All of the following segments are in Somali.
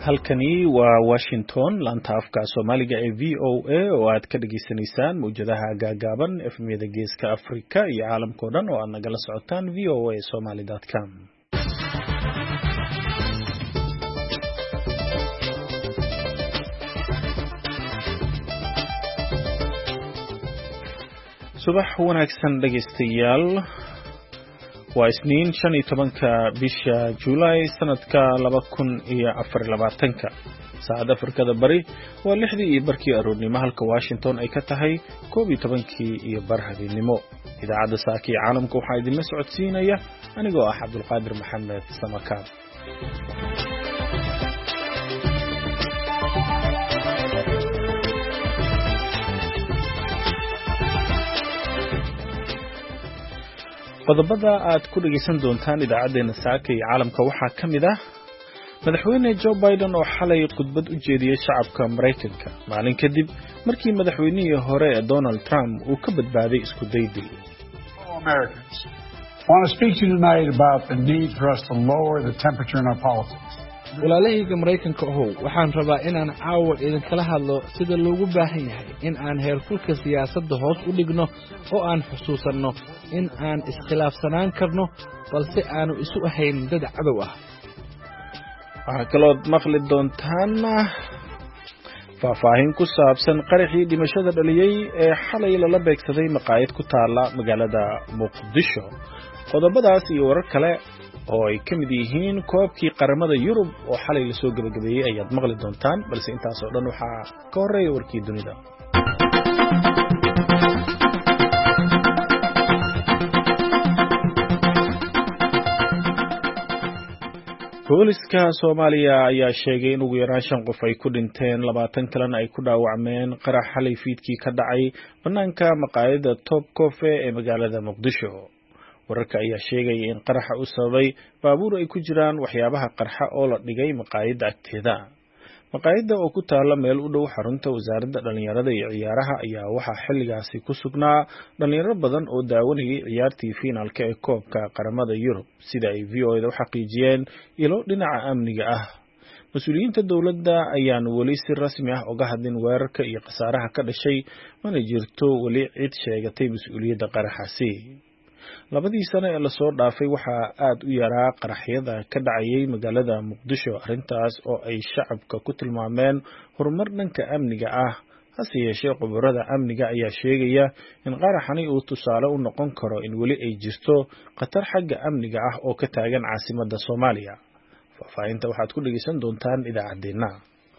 halkani waa Washington laanta afka Soomaaliga ee VOA oo aad ka dhageysanaysaan muujadaha gaagaaban efmiyada geeska Afrika iyo caalamka oo dhan oo aad nagala socotaan voasomali.com. subax wanaagsan dhageystayaal waa isniin 15ka bisha July sanadka 2024 saacada Afrikada bari waa 6:00 aroornimo halka Washington ay ka tahay 11:00 habeenimo idaacada saaki caalamka waxa idin la socodsiinaya anigoo ah Cabdulqaadir Maxamed Samakaab. qodobada aad ku dhageysan doontaan idaacadeena saaka ee caalamka waxaa kamid ah madaxweyne Joe Biden oo xalay khudbad u jeediyay shacabka Mareykanka maalin kadib markii madaxweynihii hore ee Donald Trump uu ka badbaaday isku daydil. I want to speak to you tonight about the need for us to lower the temperature in our politics. walaalahayga Mareykanka waxaan rabaa inaan caawa idin kala hadlo sida loogu baahan yahay in aan heerkulka siyaasadda hoos u dhigno oo aan xusuusanno in aan iskhilaafsanaan karno balse aanu isu ahayn dad cadow ah. waxaa kaloo maqli doontaan faahfaahin ku saabsan qaraxii dhimashada dhaliyay ee xalay lala beegsaday maqaayad ku taala magaalada Muqdisho. qodobadaas iyo warar kale oo ay kamid yihiin koobkii qaramada Yurub oo xalay la soo gabagabeeyay ayaad maqli doontaan balse intaas oo dhan waxaa ka horeeya warkii dunida. booliska Soomaaliya ayaa sheegay in ugu yaraan 5 qof ay ku dhinteen 20 kalena ay ku dhaawacmeen qarax xalay fiidkii ka dhacay banaanka maqaayadda Top Cafe ee magaalada Muqdisho. wararka ayaa sheegay in qaraxa uu sababay baabuur ay ku jiraan waxyaabaha qarxa oo la dhigay maqaayadda agteeda. maqaayadda oo ku taala meel u dhow xarunta wasaaradda dhalinyarada iyo ciyaaraha ayaa waxaa xilligaasi ku sugnaa dhalinyaro badan oo daawanayay ciyaartii finaalka ee koobka qaramada Yurub sida ay VOA-da u xaqiijiyeen ilo dhinaca amniga ah. mas-uuliyiinta dowladda ayaan weli si rasmi ah uga hadlin weerarka iyo khasaaraha ka dhashay mana jirto weli cid sheegatay mas-uuliyadda qaraxaasi. labadii sano ee la soo dhaafay waxaa aad u yaraa qaraxyada ka dhacayay magaalada Muqdisho arrintaas oo ay shacabka ku tilmaameen horumar dhanka amniga ah. hase yeeshee khubarada amniga ayaa sheegaya in qaraxani uu tusaale u noqon karo in weli ay jirto khatar xagga amniga ah oo ka taagan caasimadda Soomaaliya. faahfaahinta waxaad ku dhageysan doontaan idaacadeena.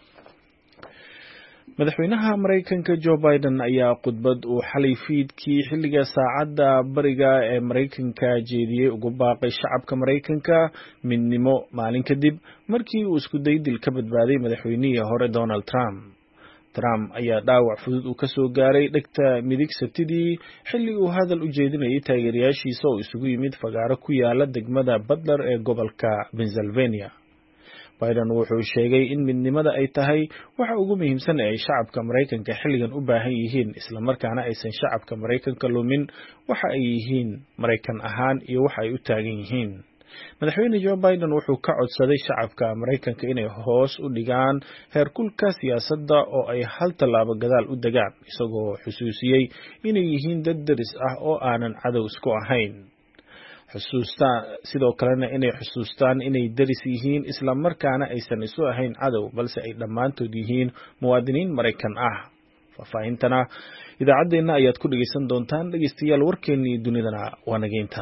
madaxweynaha Mareykanka Joe Biden ayaa khudbad uu xalay fiidkii xilliga saacadda bariga ee Mareykanka jeediyay ugu baaqay shacabka Mareykanka midnimo maalin kadib markii uu isku daydil ka badbaaday madaxweynihii hore Donald Trump. Trump ayaa dhaawac fudud uu ka soo gaaray dhagta midig Sabtidii xilli uu hadal u jeedinayay taageerayaashiisa oo isugu yimid fagaaro ku yaala degmada Butler ee gobolka Pennsylvania. Biden wuxuu sheegay in midnimada ay tahay waxa ugu muhiimsan ee shacabka Mareykanka xilligan u baahan yihiin isla markaana aysan shacabka Mareykanka lumin waxa ay yihiin Mareykan ahaan iyo waxa ay u taagan yihiin. madaxweyne Joe Biden wuxuu ka codsaday shacabka Mareykanka inay hoos u dhigaan heerkulka siyaasadda oo ay hal talaabo gadaal u degaan isagoo xusuusiyay inay yihiin dad daris ah oo aanan cadow isku ahayn. sidoo kalena inay xusuustaan inay daris yihiin isla markaana aysan isu ahayn cadow balse ay dhammaantood yihiin muwaadiniin Mareykan ah. faahfaahintana idaacadeena ayaad ku dhageysan doontaan dhageystayaal. warkeennii dunidana waa nageynta.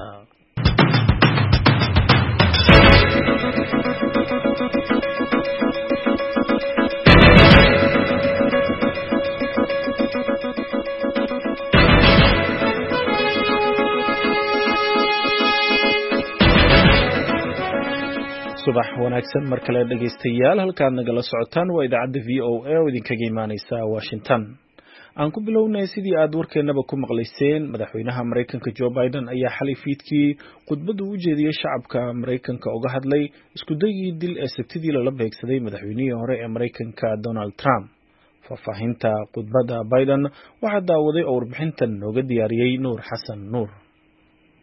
subax wanaagsan mar kale dhageystayaal halkaad nagala socotaan waa idaacadda VOA oo idinkaga imaaneysa Washington. aan ku bilownay sidii aad warkeenaba ku maqlayseen madaxweynaha Mareykanka Joe Biden ayaa xalay fiidkii khudbad u jeediyay shacabka Mareykanka uga hadlay isku dayii dil ee Sabtidii lala beegsaday madaxweynihii hore ee Mareykanka Donald Trump. faahfaahinta khudbadda Biden waxaa daawaday oo warbixintan nooga diyaariyay Nuur Xasan Nuur.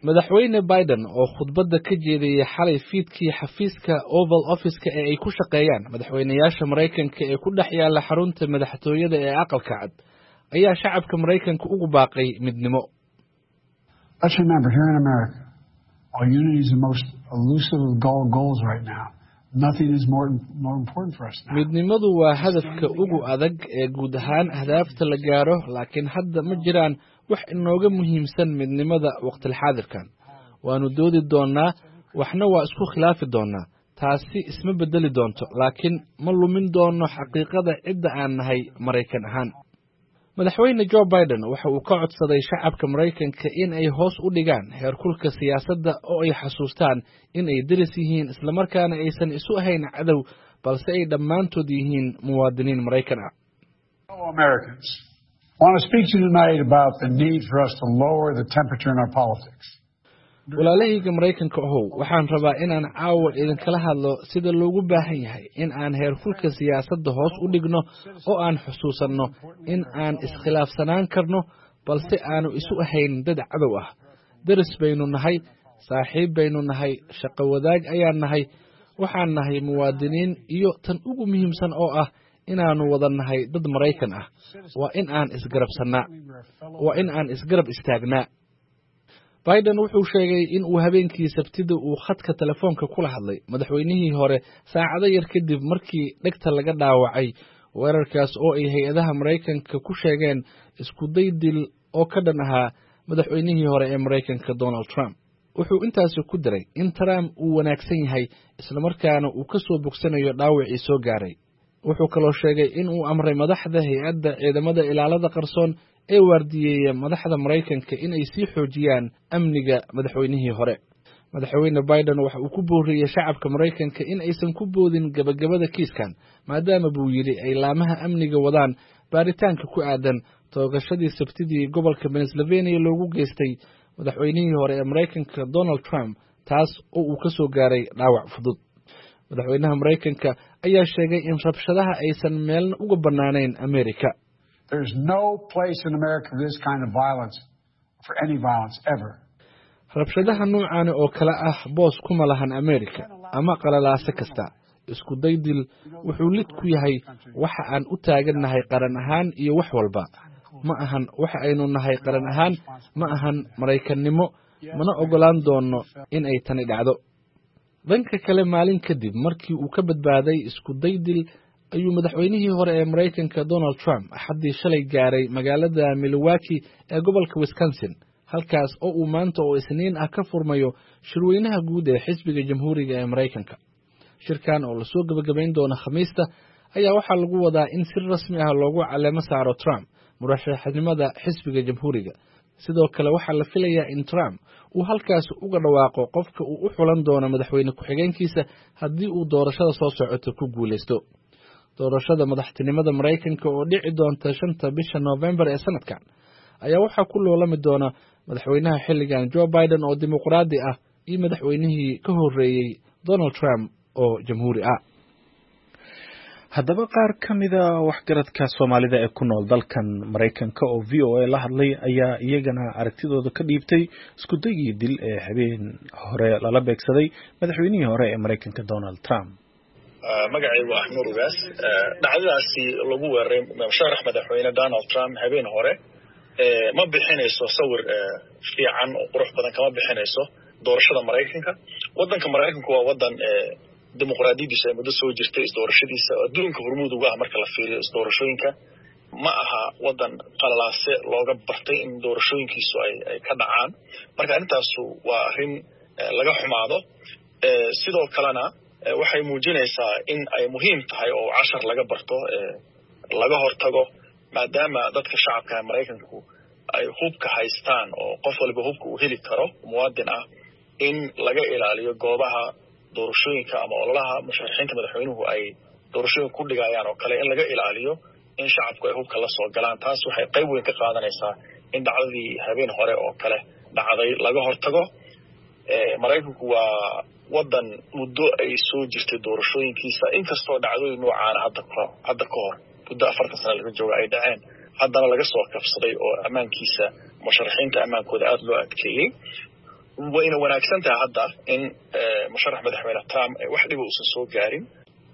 madaxweyne Biden oo khudbadda ka jeediyay xalay fiidkii xafiiska Oval Office-ka ee ay ku shaqeeyaan madaxweynayaasha Mareykanka ee ku dhex yaala xarunta madaxtooyada ee aqalka cad ayaa shacabka Mareykanka ugu baaqay midnimo. Let's remember, here in America, while unity is the most elusive of goals right now, nothing is more important for us now. Midnimadu waa hadafka ugu adag ee guud ahaan ahdaafta la gaaro, laakiin hadda ma jiraan wax inooga muhiimsan midnimada waqti xaadirkan. Waanu doodi doonaa, waxna waa isku khilaafi doonaa. Taasi isma bedeli doonto, laakiin ma lumin doono xaqiiqada cidda aan nahay Mareykan ahaan. Madaxweyne Joe Biden waxa uu ka codsaday shacabka Mareykanka in ay hoos u dhigaan heerkulka siyaasadda oo ay xasuustaan in ay daris yihiin isla markaana aysan isu ahayn cadow balse ay dhammaantood yihiin muwaadiniin Mareykan ah. Fellow Americans, I want to speak to you tonight about the need for us to lower the temperature in our politics. walaalahayga Mareykanka waxaan rabaa inaan caawa idinkala hadlo sida loogu baahan yahay in aan heerkulka siyaasadda hoos u dhigno oo aan xusuusanno in aan iskhilaafsanaan karno balse aanu isu ahayn dad cadow ah. daris baynu nahay, saaxiib baynu nahay, shaqo wadaag ayaan nahay, waxaan nahay muwaadiniin iyo tan ugu muhiimsan oo ah inaanu wada nahay dad Mareykan ah. waa in aan isgarab istaagnaa. Biden wuxuu sheegay in uu habeenkii Sabtida uu khadka telefoonka kula hadlay madaxweynihii hore saacado yar kadib markii dhegta laga dhaawacay weerarkaas oo ay hay'adaha Mareykanka ku sheegeen isku day dil oo ka dhan ahaa madaxweynihii hore ee Mareykanka Donald Trump. wuxuu intaas ku diray in Trump uu wanaagsan yahay isla markaana uu ka soo bogsanayo dhaawacii soo gaaray. wuxuu kaloo sheegay in uu amray madaxda hay'adda ciidamada ilaalada qarsoon ee waardiyeeya madaxda Mareykanka in ay sii xoojiyaan amniga madaxweynihii hore. Madaxweyne Biden waxa uu ku booriyay shacabka Mareykanka in aysan ku boodin gabagabada kiiskan maadaama buu yiri ay laamaha amniga wadaan baaritaanka ku aadan toogashadii Sabtidii gobolka Pennsylvania loogu geystay madaxweynihii hore ee Mareykanka Donald Trump taas oo uu ka soo gaaray dhaawac fudud. madaxweynaha Mareykanka ayaa sheegay in rabshadaha aysan meelna uga banaanayn Amerika. There's no place in America for this kind of violence, for any violence ever. rabshadaha noocan oo kala ah boos kuma lahan Amerika ama qalalaase kasta. isku daydil wuxuu lid ku yahay waxa aan u taagannahay qaran ahaan iyo wax walba. ma ahan waxa aynu nahay qaran ahaan, ma ahan Mareykannimo, mana ogolaan doono in ay tani dhacdo. dhanka kale maalin kadib markii uu ka badbaaday isku daydil ayuu madaxweynihii hore ee Mareykanka Donald Trump xaddii shalay gaaray magaalada Milwaukee ee gobolka Wisconsin, halkaas oo uu maanta oo Isniin ah ka furmayo shirweynaha guud ee xisbiga Jamhuuriga ee Mareykanka. shirkan oo la soo gabagabayn doono Khamiista ayaa waxaa lagu wadaa in si rasmi ah loogu caleemo saaro Trump murashaxnimada xisbiga Jamhuuriga. sidoo kale waxaa la filayaa in Trump uu halkaas uga dhawaaqo qofka uu u xulan doono madaxweyne ku-xigeenkiisa haddii uu doorashada soo socota ku guuleysto. doorashada madaxtinimada Mareykanka oo dhici doonta 5 bisha November ee sanadkan ayaa waxaa ku loolami doona madaxweynaha xilligan Joe Biden oo dimuqraadi ah iyo madaxweynihii ka horeeyay Donald Trump oo jamhuuri ah. haddaba qaar ka mida waxgaradka Soomaalida ee ku nool dalkan Mareykanka oo VOA la hadlay ayaa iyagana aragtidooda ka dhiibtay isku dayii dil ee habeen hore lala beegsaday madaxweynihii hore ee Mareykanka Donald Trump. magacaygu ah Nuur Ugaas. dhacdadaasi lagu weeraray sharax madaxweyne Donald Trump habeen hore ma bixinayso sawir fiican oo qurux badan kama bixinayso doorashada Mareykanka. wadanka Mareykanka waa wadan dimuqraadiyadiisa ay muddo soo jirtay doorashadiisa adduunka hormuud uga ah marka la fiiriyo doorashooyinka. ma aha wadan qalalaase looga bartay in doorashooyinkiisu ay ka dhacaan. marka intaas waa arrin laga xumaado. sidoo kalena waxay muujinaysaa in ay muhiim tahay oo cashar laga barto laga hortago maadaama dadka shacabka Mareykanku ay hubka haystaan oo qof walba hubka uu heli karo muwaadin ah in laga ilaaliyo goobaha doorashooyinka ama ololaha musharaxiinta madaxweynuhu ay doorashooyinka ku dhigayaan oo kale in laga ilaaliyo in shacabku ay hubka la soo galaan. taas waxay qayb weyn ka qaadanaysaa in dhacdadii habeen hore oo kale dhacday laga hortago. Mareykanku waa wadan muddo ay soo jirtay doorashooyinkiisa inkastoo dhacdooyin noocan hadda ka hor muddo 40 sano laga joogo ay dhaceen, haddana laga soo kabsaday oo ammaankiisa musharaxiinta ammaankooda aad loo adkeeyay. wayna wanaagsan tahay hadda in musharax madaxweyne Trump wax dhib uusan soo gaarin.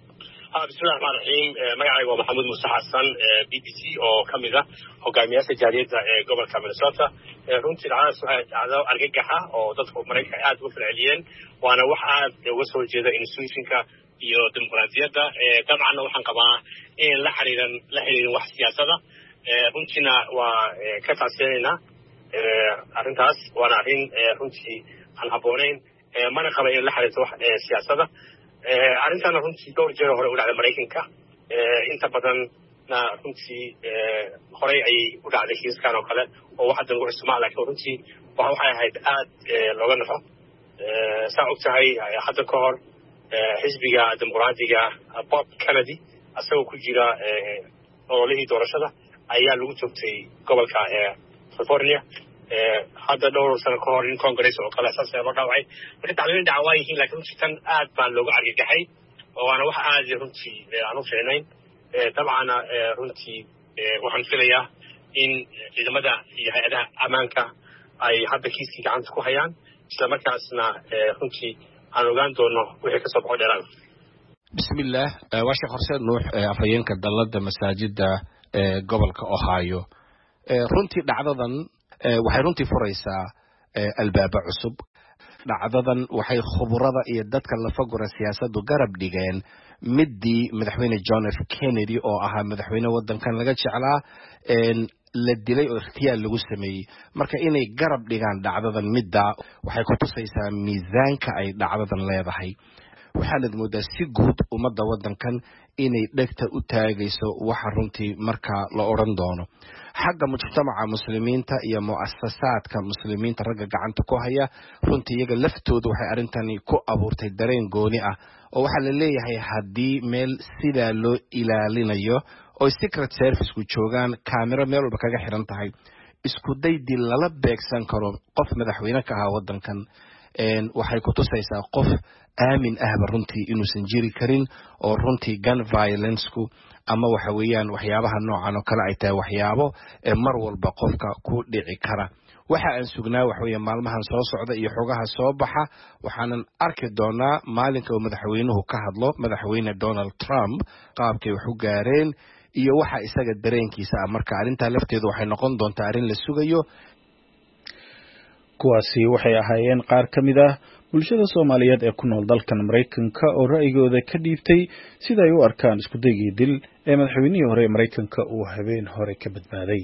بسم الله الرحمن الرحيم مقعي ومحمود موسى حسن BBC oo kamida hogaamiyaasha jaariyada gobolka Minnesota runtii dhacdo argagaxa oo dadku Mareykanka aad uga falceliyeen waana wax aad uga soo jeeda institutionka iyo dimuqraadiyadda dabcan waxaan qabaa in la xiriirin wax siyaasada runtiina waa ka taaseenayna arrintaas waana arrin runtii aan habboonayn mana qaba in la xiriirto wax siyaasada arrintan runtii dhowr jeer hore u dhacday Mareykanka inta badanna runtii horey ay u dhacday kiiskan oo kale oo wax hadda lagu cusmaa laakiin runtii waxay ahayd aad looga naxo saa ogtahay hadda ka hor xisbiga dimuqraadiga Bob Kennedy asagoo ku jira ololihii doorashada ayaa lagu joogtay gobolka California hadda dhowr sano ka hor in Congress oo kale saas loo dhaawacay marka tacliin dacwaa yihiin laakiin runtii tan aad baan looga argagaxay oo ana wax aad runtii aan u fiicnayn dabcan runtii waxaan filayaa in ciidamada iyo hay'adaha ammaanka ay hadda kiiskii gacanta ku hayaan isla markaasna runtii aan ogaan doono wixii ka soo baxo dheeraan. bismillah waa sheekh Horseed Nuux afhayeenka dalada masaajida gobolka Ohio runtii dhacdadan waxay runtii furaysaa albaaba cusub dhacdadan waxay khuburada iyo dadka la fagura siyaasaddu garab dhigeen midii madaxweyne John F Kennedy oo ahaa madaxweyne wadankan laga jeclaa la dilay oo ikhtiyaar lagu sameeyay marka inay garab dhigaan dhacdadan midda waxay ku tusaysaa miisaanka ay dhacdadan leedahay waxaana moodaa si guud ummadda wadankan inay dhegta u taagayso waxa runtii marka la oran doono xagga mujtamaca muslimiinta iyo muassasaadka muslimiinta ragga gacanta ku haya runtii iyaga laftooda waxay arintani ku abuurtay dareen gooni ah oo waxa la leeyahay haddii meel sida loo ilaalinayo oo secret service ku joogaan camera meel walba kaga xiran tahay isku daydii lala beegsan karo qof madaxweyne ka ah wadankan waxay ku tusaysaa qof aamin ahba runtii inuusan jiri karin oo runtii gun violence-ku ama waxa weeyaan waxyaabaha noocan oo kale ay tahay waxyaabo mar walba qofka ku dhici kara waxa aan sugnaa wax weeye maalmahan soo socda iyo xogaha soo baxa waxaanan arki doonaa maalinka uu madaxweynuhu ka hadlo madaxweyne Donald Trump qaabkay wax u gaareen iyo waxa isaga dareenkiisa marka arinta lafteedu waxay noqon doontaa arin la sugayo. kuwaasi waxay ahaayeen qaar ka mid ah bulshada Soomaaliyeed ee ku nool dalkan Mareykanka oo ra'yigooda ka dhiibtay sida ay u arkaan isku daygii dil ee madaxweynihii hore ee Mareykanka uu habeen hore ka badbaaday.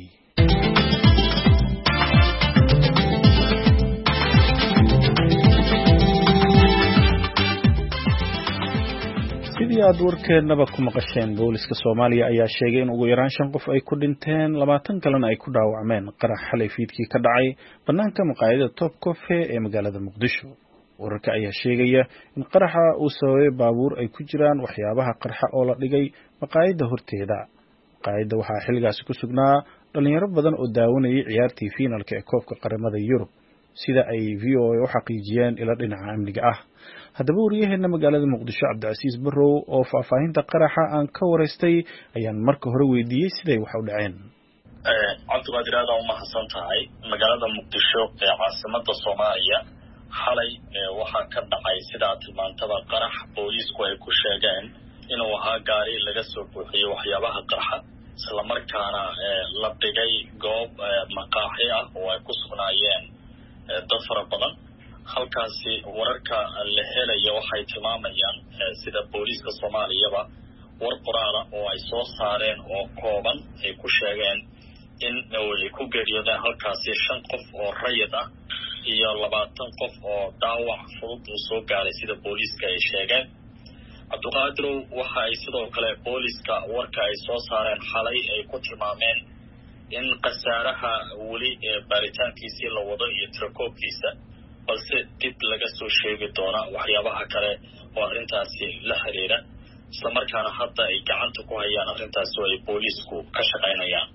sidii aad warkeennaba ku maqasheen booliska Soomaaliya ayaa sheegay in ugu yaraan 5 qof ay ku dhinteen 20 kalena ay ku dhaawacmeen qarax xalay fiidkii ka dhacay banaanka maqaayadda Top Cafe ee magaalada Muqdisho. wararka ayaa sheegaya in qaraxa uu sababay baabuur ay ku jiraan waxyaabaha qarxa oo la dhigay maqaayadda horteeda. maqaayadda waxaa xilligaasi ku sugnaa dhalinyaro badan oo daawanayay ciyaartii finalka ee koobka qaramada Yurub sida ay VOA u xaqiijiyeen ila dhinaca amniga ah. haddaba wariyaheena magaalada Muqdisho Cabdicasiis Barrow oo faahfaahinta qaraxa aan ka wareystay ayaan marka hore weydiiyay siday wax u dhaceen. cabdiqaadir aad u mahadsan tahay magaalada Muqdisho ee caasimadda Soomaaliya xalay waxaa ka dhacay sida tilmaantada qarax booliisku ay ku sheegeen inuu ahaa gaari laga soo buuxiyay waxyaabaha qarxa isla markaana la dhigay goob maqaaxi ah oo ay ku sugnaayeen dad fara badan halkaasi wararka la helaya waxay tilmaamayaan sida booliiska Soomaaliyaba war qoraal oo ay soo saareen oo kooban ay ku sheegeen in ay ku geeriyoodeen halkaasi 5 qof oo rayid ah iyo 20 qof oo dhaawac fudud uu soo gaaray sida booliiska ay sheegeen. Cabdiqaadir waxa ay sidoo kale booliiska warka ay soo saareen xalay ay ku tilmaameen in qasaaraha wali baaritaankiisii la wado iyo tirakoobkiisa balse dib laga soo sheegi doona waxyaabaha kale oo arrintaasi la xiriira isla markaana hadda ay gacanta ku hayaan arrintaas oo ay booliisku ka shaqaynayaan.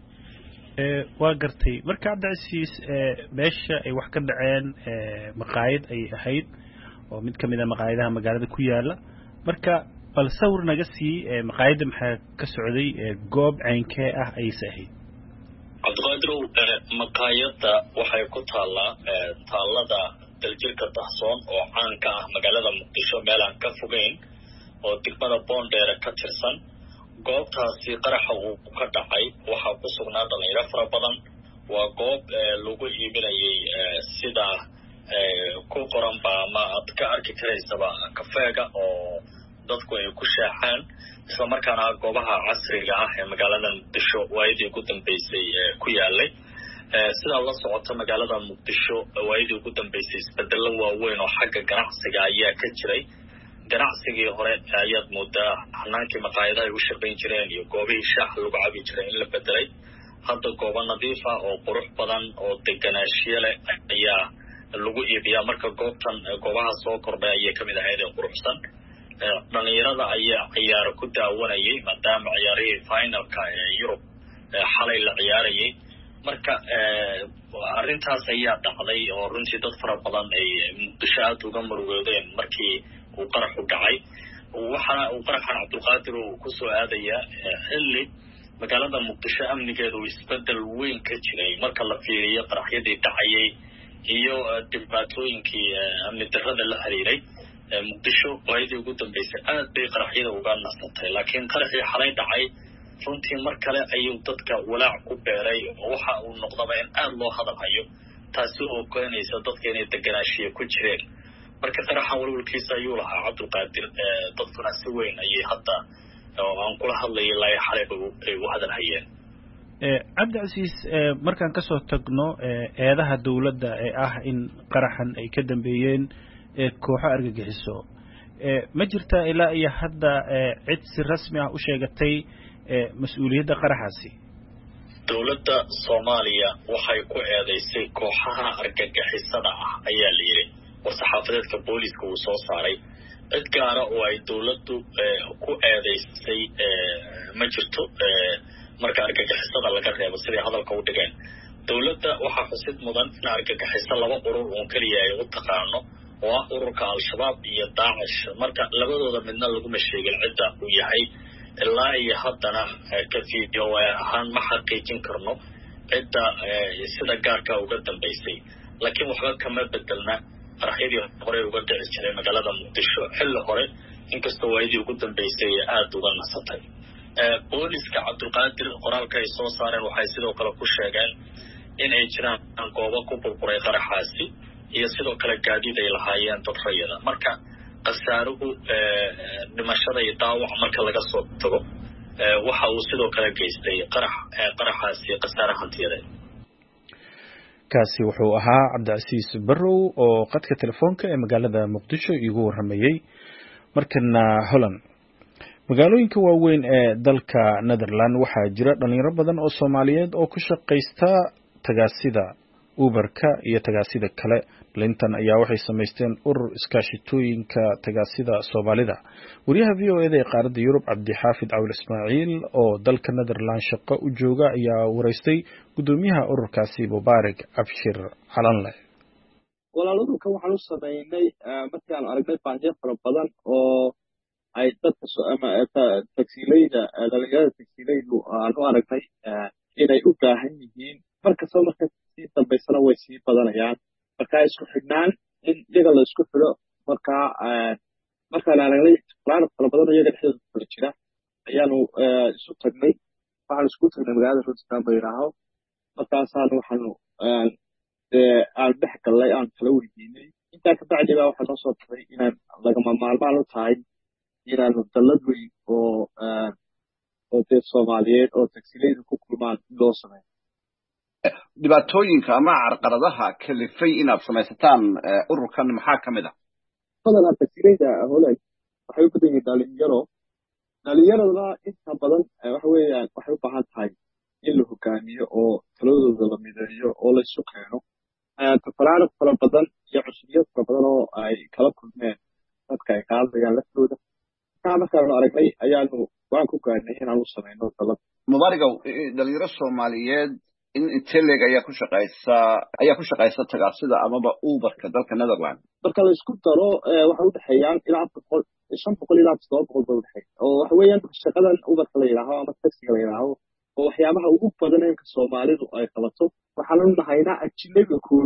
waa gartay marka Cabdicasiis meesha ay wax ka dhaceen maqaayad ay ahayd oo mid kamid ah maqaayadaha magaalada ku yaala marka bal sawir naga sii maqaayada maxaa ka socday goob caynkee ah ay sahay. Cabdiqaadir maqaayada waxay ku taalaa taalada daljirka dahsoon oo caan ka ah magaalada muqdisho meel aan ka fogeyn oo degmada boondheere ka tirsan goobtaasi qaraxa uu ka dhacay waxaa ku sugnaa dhalinyaro fara badan waa goob lagu iibinayay sida ku qoranba ama aad ka arki karaysaba kafeega oo dadku ay ku shaaxaan isla markaana goobaha casriga ah ee magaalada muqdisho waayadii ugu dambeysay ku yaalay sidaa la socota magaalada muqdisho waayadii ugu dambeysay isbedelo waaweyn oo xagga ganacsiga ayaa ka jiray ganacsigii hore ayaad moodaa hanaankii maqaayadaha ay u shaqayn jireen iyo goobihii shaaxa lagu cabi jiray in la bedelay hadda goobo nadiif ah oo qurux badan oo deganaashiye leh ayaa lagu iibiyaa marka goobaha soo kordhay ayay kamid ahayd ee quruxsan dhalinyarada ayaa ciyaaro ku daawanayay maadaama ciyaarihii finalka ee Yurub xalay la ciyaarayay marka arrintaas ayaa dhacday oo runtii dad fara badan ay muqdisho aad uga murugoodeen markii uu qaraxu dhacay waxaana uu qaraxan Cabdulqaadir uu ku soo aadayaa xilli magaalada muqdisho amnigeedu isbedel weyn ka jiray marka la fiiriyo qaraxyadii dhacayay iyo dhibaatooyinkii amni darrada la xiriiray muqdisho waayadii ugu dambeysay aad bay qaraxyada uga nasatay laakiin qaraxii xalay dhacay runtii mar kale ayuu dadka walaac ku beeray waxa uu noqdaba in aad loo hadalhayo taasi oo keenaysa dadka inay deganaashiye ku jireen marka qaraxa walwalkiisa ayuu lahaa Cabdulqaadir dadkuna si weyn ayay hadda aan kula hadlayay ilaa xalay ay u hadalhayeen Cabdicasiis markaan ka soo tagno eedaha dawladda ee ah in qaraxan ay ka dambeeyeen kooxo argagixiso ma jirta ilaa iyo hadda cid si rasmi ah u sheegatay mas'uuliyadda qaraxaasi dawladda Soomaaliya waxay ku eedeysay kooxaha argagixisada ah ayaa la yiri warsaxaafadeedka booliska uu soo saaray cid gaara oo ay dawladdu ku eedeysay ma jirto marka argagixisada laga reebo sidii hadalka u dhigeen dawladda waxaa xusid mudan in argagixiso laba urur oo kaliya ay u taqaano oo ah ururka al-shabaab iyo daacish marka labadooda midna laguma sheegin cidda uu yahay ilaa iyo haddana kafiidiyo ahaan ma xaqiijin karno cidda sida gaarka uga dambeysay laakiin waxba kama bedelna qaraxyadii hore uga dhici jiray magaalada muqdisho xilli hore inkastoo waayadii ugu dambeysay aad uga nasatay booliska Cabdulqaadir qoraalka ay soo saareen waxay sidoo kale ku sheegeen in ay jiraan goobo ku burburay qaraxaasi iyo sidoo kale gaadiid ay lahaayeen dad rayada marka qasaaruhu dhimashada iyo dhaawac marka laga soo tago waxa uu sidoo kale geystay qaraxaasi qasaare hantiyadeed kaasi wuxuu ahaa Cabdicasiis Barrow oo qadka telefoonka ee magaalada Muqdisho igu waramayay markana Holland magaalooyinka waaweyn ee dalka Netherland waxaa jira dhalinyaro badan oo Soomaaliyeed oo ku shaqeysta tagaasida Uberka iyo tagaasida kale Linton ayaa waxay sameysteen urur iskaashitooyinka tagaasida Soomaalida wariyaha VOA ee qaaradda Yurub Cabdixaafid Awil Ismaaciil oo dalka Netherland shaqo u jooga ayaa wareystay gudoomiyaha ururkaasi Mubaarak Abshir Calanle walaalka waxaan u sameeynay markii aan aragnay baahiyo fara badan oo ay dadka taksiilayda dhalinyarada taksiilaydu aan u aragnay inay u baahan yihiin markastoo marka sii dambaysana way sii badanayaan markaa isku xidhnaan in iyaga la isku xidho markaan aragnay falaano fara badan oo iyaga dhexdooda kula jira ayaanu isu tagnay waxaan isku tagnay magaalada Rotterdam bay yidhaaho markaasaan waxaanu aan dhex gallay aan kala weydiinay intaa ka bacdi baa waxaa noo soo baxay inaan lagama maalmaan u tahay inaanu dallad weyn oo dee Soomaaliyeed oo taksiilayda ku kulmaan loo sameeyo dhibaatooyinka ama carqaladaha kalifay inaad samaysataan ururkan maxaa ka mid ah badanaa taksiilayda Holland waxay u badan yihiin dhalinyaraduna inta badan waxa weeyaan waxay u baahan tahay in la hogaamiyo oo taladooda la mideeyo oo la isu keeno falaano fara badan iyo cusubiyad fara badan oo ay kala kulmeen dadka ay qaadayaan laftooda markaanu aragnay ayaanu waan ku gaarnay inaan u samayno dalad Mubaarakow dhalinyaro Soomaaliyeed in inteleg ayaa ku shaqeysa tagaasida amaba Uberka dalka Netherland marka la isku daro waxa u dhaxeeyaan ilaa 500 ilaa 700 baa u dhaxeeya oo waxa weeyaan shaqadan Uberka la yiraahdo ama taksiga la yiraahdo oo waxyaabaha ugu badan ee Soomaalidu ay qabato waxaan u nahaynaa ajnabiga koowaad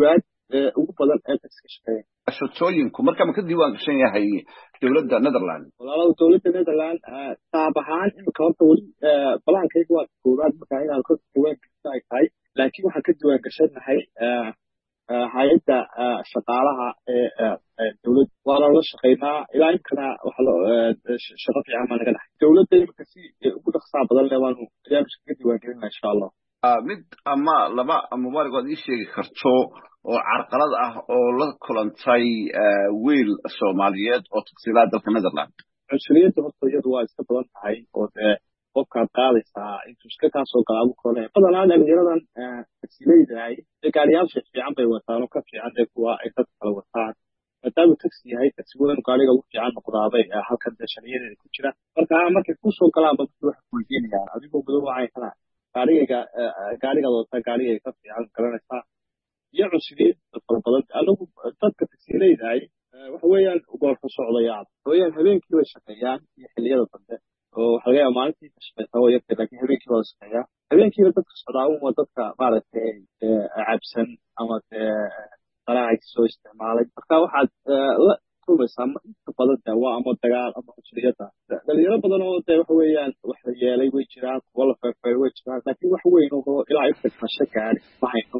ugu badan ee tax ka shaqeeya shaqooyinku marka ma ka diiwaan gashan yahay dowladda Netherlands walaalow dowladda Netherlands taab ahaan imika horta weli balaankayga waa koowaad marka inaan ka diiwaan gashan ay tahay laakiin waxaan ka diiwaan gashanahay hay'adda shaqaalaha dowladda waana la shaqeynaa ilaa imkana shaqo fiican baa naga dhaxay dowladda imika si ugu dhaqsaa badan leh waanu barnaamijka ka diiwaan gelinaa insha allah mid ama laba ama waad ii sheegi karto oo carqalad ah oo la kulantay wiil Soomaaliyeed oo taksiilaad dalka Netherlands cunsuriyadda horta iyadu waa iska badan tahay oo qofkaad qaadaysaa intuu iska kaasoo galaabo kole badanaa dhalinyaradan taksiilayda ay gaariyaasha fiican bay wataan oo ka fiican ee kuwa ay dad kala wataan maadaama taksi yahay taksigodan gaariga ugu fiican noqdaabay halkan sharciyadeeda ku jira markay kusoo galaan waxay weydiinayaan adigoo madow waxay kana gaariga wata gaariga ka fiican garanaysaa iyo cunsuriyad fara badan anagu dadka taksiilayda ay waxa weeyaan goolka socdayaan weeyaan habeenkii way shaqeeyaan iyo xilliyada dambe oo waxa laga yaabaa maalintii ka shaqeysaa oo yarta laakiin habeenkii waa shaqeeyaa habeenkiiba dadka socdaa waa dadka maaragtay cabsan ama qaraacay soo isticmaalay marka waxaad la kulmaysaa inta badan waa ama dagaal ama cunsuriyada dhalinyaro badan oo waxa weeyaan wax la yeelay way jiraan kuwa la feerfeeray way jiraan laakiin wax weyn oo ilaa inta kasha gaari ma hayno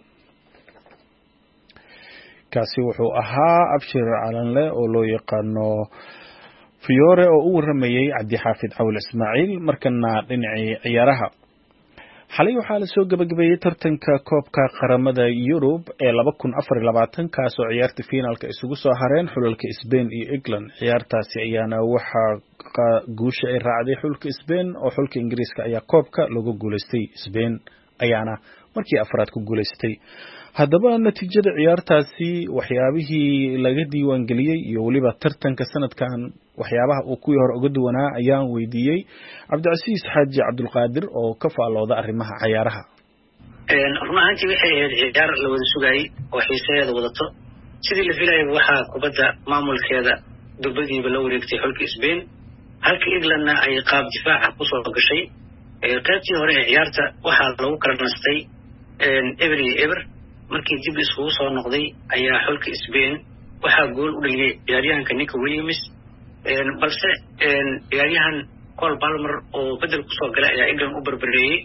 kaasi wuxuu ahaa Abshir Calanle oo loo yaqaano Fiore oo u waramayay Cabdi Xaafid Cawl Ismaaciil markana dhinacii ciyaaraha xalay waxaa la soo gabagabeeyay tartanka koobka qaramada Yurub ee 2024 kaas oo ciyaarta finaalka isugu soo hareen xulalka Spain iyo England ciyaartaasi ayaana waxa guusha ay raacday xulka Spain oo xulka Ingiriiska ayaa koobka lagu guuleystay Spain ayaana markii afraad ku guuleystay haddaba natiijada ciyaartaasi waxyaabihii laga diiwaan geliyay iyo waliba tartanka sanadkan waxyaabaha uu ku hor uga duwanaa ayaan weydiiyay Cabdicasiis Xaaji Cabdulqaadir oo ka faalooda arrimaha ciyaaraha run ahaantii waxay ahayd ciyaar la wada sugayay oo xiisaheeda wadato sidii la filayay waxaa kubadda maamulkeeda dubadiiba la wareegtay xulka Spain halka Englandna ay qaab difaaca ku soo gashay qaybtii hore ee ciyaarta waxaa lagu kala nastay ever markii dib isugu soo noqday ayaa xulka Spain waxaa gool u dhaliyay ciyaaryahanka Nico Williams balse ciyaaryahan Cole Palmer oo bedel ku soo galay ayaa England u barbareeyay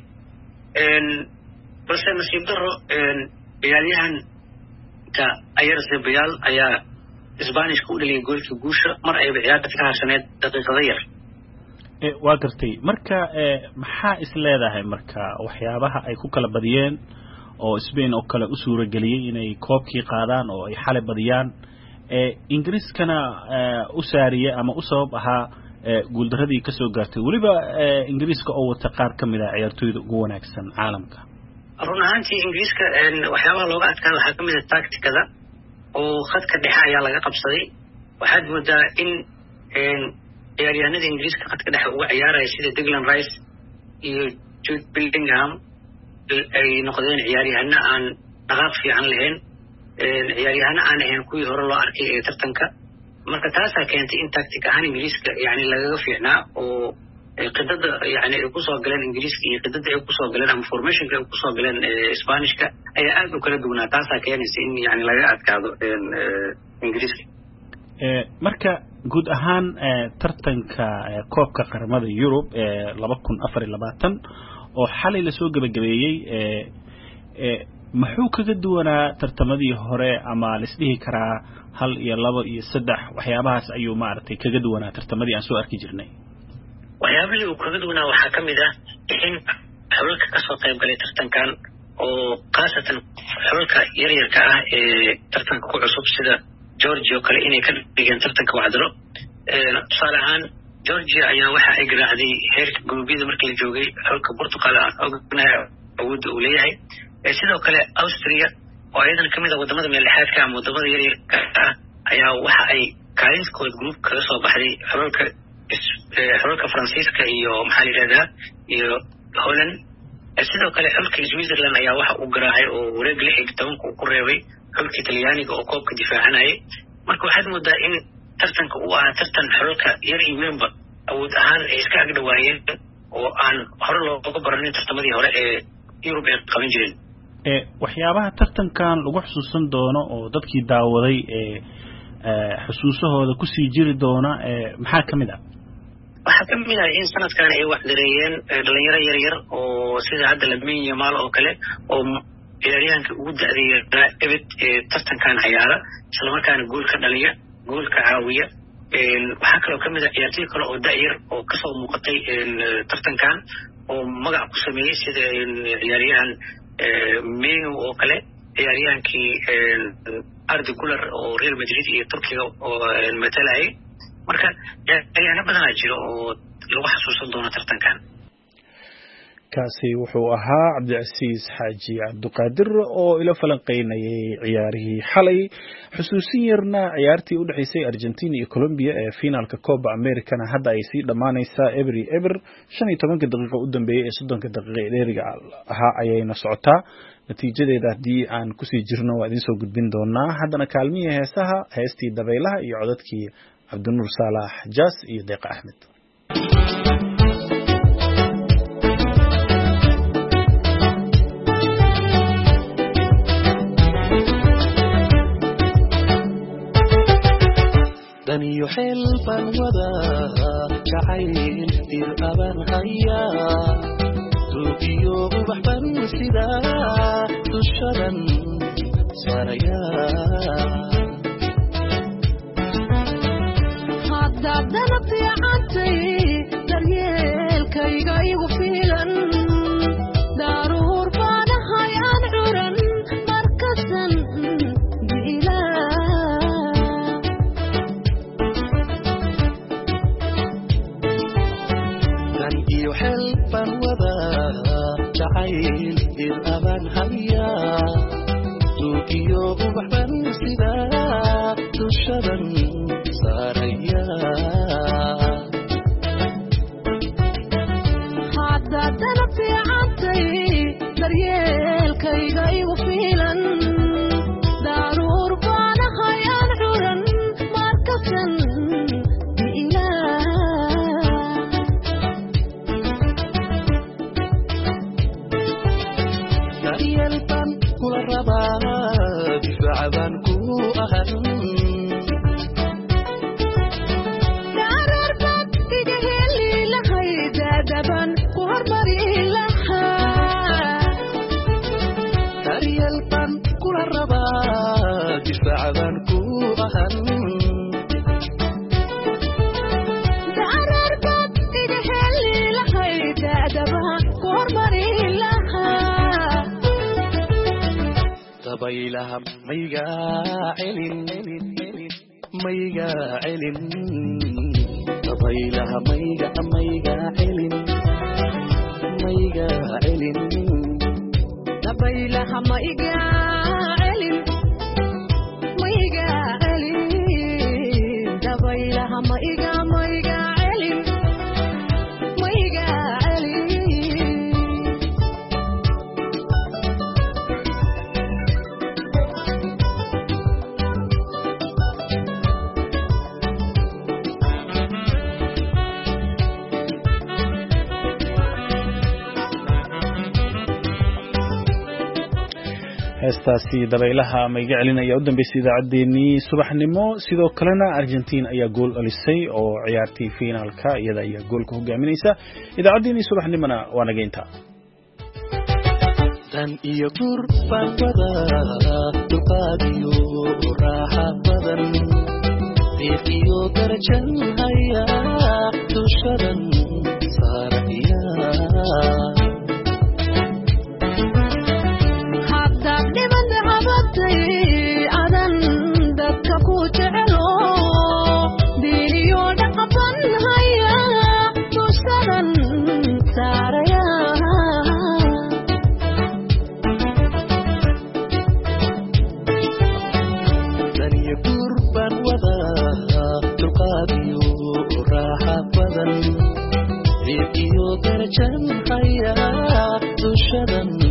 balse nasiib darro ciyaaryahanka Ayarzabayal ayaa Spanish ku dhaliyay goolka guusha mar ay ciyaarta ka harsaneed daqiiqado yar waa gartay marka maxaa is leedahay marka waxyaabaha ay ku kala badiyeen oo Spain oo kale u suura galiyay inay koobkii qaadaan oo ay xalay badiyaan Ingiriiskana u saariyay ama u sabab ahaa guuldaradii ka soo gaartay waliba Ingiriiska oo wata qaar kamid ah ciyaartooyda ugu wanaagsan caalamka run ahaantii Ingiriiska waxyaabaha looga adkaa waxaa kamid ah tacticada oo khadka dhexe ayaa laga qabsaday waxaad moodaa in ciyaaryahanada Ingiriiska khadka dhexe uga ciyaaraya sida Declan Rice iyo Jude Bellingham ay noqdeen ciyaaryahano aan dhaqaaq fiican lahayn ciyaaryahano aan ahayn kuwii hore loo arkay ee tartanka marka taasaa keentay in tactic ahaan Ingiriiska yani lagaga fiicnaa oo qidada yani ay kusoo galeen Ingiriiska iyo qidada ay kusoo galeen ama formationka ay kusoo galeen Isbaanishka ayaa aad u kala duwanaa taasaa keenaysa in yani laga adkaado Ingiriiska marka guud ahaan tartanka koobka qaramada Yurub ee 2024 oo xalay la soo gabagabeeyay muxuu kaga duwanaa tartamadii hore ama la isdhihi karaa 1 iyo 2 iyo 3 waxyaabahaas ayuu maartay kaga duwanaa tartamadii aan soo arki jirnay waxyaabihii uu kaga duwanaa waxaa kamid ah in xulka ka soo qayb galay tartankan oo qaasatan xulka yaryarka ah ee tartanka ku cusub sida Georgia oo kale inay ka dhigeen tartanka wacdalo tusaale ahaan Georgia ayaa waxa ay garaacday heerka gurubyada markii la joogay xulka Portugal ognahay awoodda uu leeyahay sidoo kale Austria oo ayadana kamid ah wadamada meelxaadka ama wadamada yaryarka ah ayaa waxa ay kaalintooda group kaga soo baxday xulka Faransiiska iyo maxaa la yiraahdaa iyo Holland sidoo kale xulka Switzerland ayaa waxa uu garaacay oo wareeg 16 ku reebay xulka Talyaaniga oo koobka difaacanayay marka waxaad moodaa in tartanka uu ahaa tartan xulka yar iyo weynba awood ahaan ay iska agdhawaayeen oo aan hore looga baranin tartamadii hore ee Yurub ay qaban jireen waxyaabaha tartankan lagu xusuusan doono oo dadkii daawaday xusuusahooda kusii jiri doona maxaa ka mid ah waxaa ka mid ah in sanadkan ay wax dareeyeen dhalinyaro yaryar oo sida hadda Lamine Yamal oo kale oo ciyaaryahanka ugu da'deeya ebed tartankan ciyaara isla markaana gool ka dhaliya gool ka caawiya waxaa kaloo ka mid ah ciyaartoy kale oo da'yar oo kasoo muuqatay tartankan oo magac ku sameeyey sida ciyaaryahan Meno oo kale ciyaaryahankii Arda Güler oo Real Madrid iyo Turkiga oo matalay marka ciyaaryahan badan jiro oo lagu xasuusan doono tartankan kaasi wuxuu ahaa Cabdicasiis Xaaji Cabduqaadir oo ila falanqeynayay ciyaarihii xalay xusuusin yarna ciyaartii u dhaxaysay Argentina iyo Colombia ee finalka Copa America hadda ay sii dhamaanaysaa eber 15 daqiiqo u dambeeyay ee 30 daqiiqo ee dheeriga ahaa ayayna socotaa natiijadeeda hadii aan ku sii jirno waa idin soo gudbin doonaa haddana kaalmiyada heesaha heestii dabaylaha iyo codadkii Cabdinuur Saalax Jaas iyo Deeq Ahmed دني يحل فنودا جعيل دير أبان هيا توكيو بحبن سدا تشرن ساريا هذا دنبي عطي دريل كي غيغو فيلن دارور بانا هيان عرن مركزا جعيل الأبان هيا توكيو بحبن سدا تشرن ساريا هذا دنبي عطي دريل كي غيغو فيلن دارور بانا هيان عرن مركزا دفاعاً كو أهل دارر بات إدهلي لخي دادباً وهرمري لها داريال بان كل الربا دفاعاً كو أهل دارر بات إدهلي لخي دادباً وهرمري لها dabaylaha mayga celin dabaylaha mayga celin dabaylaha mayga celin dabaylaha mayga celin heestaasi dabaylaha mayga celinaya u dambeysay idaacadeennii subaxnimo sidoo kalena Argentina ayaa gool alisay oo ciyaartii finaalka iyada ayaa goolka hogaaminaysa idaacadeennii subaxnimona waa nageynta dan iyo qurban wada duqadiyo raaxa badan iyo darajan haya tushadan saaraya adan dadka ku jecelo diiniyo dhaqan haya tusadan saaraya daniya qurban wada duqadiyo raaxa badan iyo darajan haya tushadan